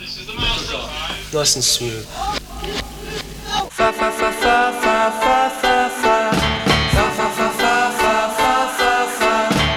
Nice and smooth. Fa fa fa fa fa fa fa fa. Fa fa fa fa fa fa fa fa.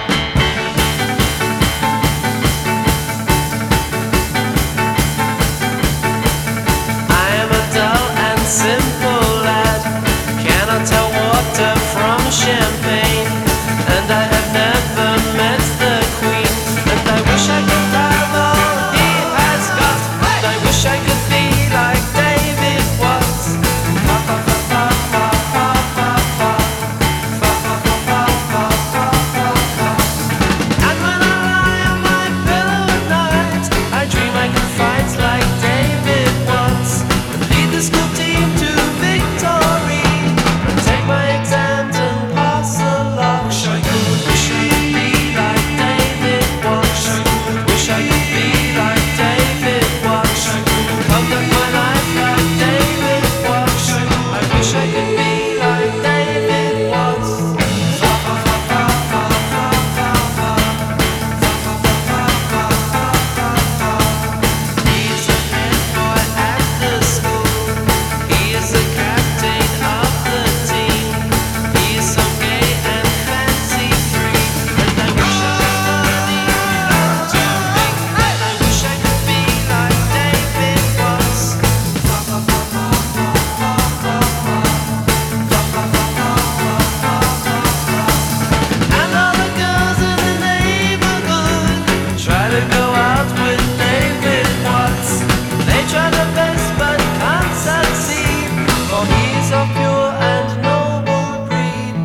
I am a dull and simple lad, cannot tell water from champagne, and I have never met the Queen, and I wish I could have all he has got, and I wish I could be like David Watts. Fa fa fa fa fa fa fa fa. Fa fa fa fa fa fa fa fa. And when I lie on my pillow at night, I dream I could fight like David Watts, and lead the school team to victory, and take my exams and pass along. Wish I could be like David Watts. Wish I could be like David Watts. Conduct my life like David Watts. I wish I could be like David Watts. Fa fa fa fa fa fa fa fa. Fa fa fa fa fa fa fa fa. He's a head boy at the school. He is the captain of the team. He is so gay and fancy free, and I wish I could learn to think, and I wish I could be like David Watts. Fa fa fa fa fa fa fa fa. Fa fa fa fa fa fa fa fa. And all the girls in the neighborhood try to go out with David Watts. They try their best but can't succeed, for he's of pure and noble breed.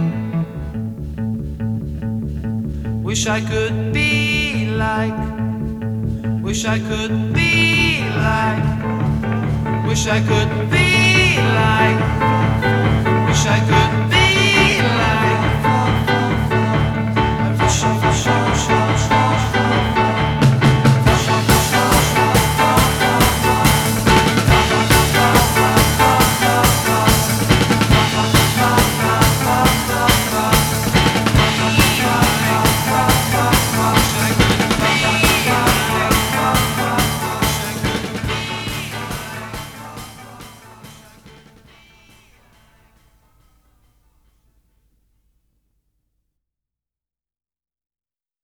Wish I could be like, wish I could be like, wish I could be like, wish I could be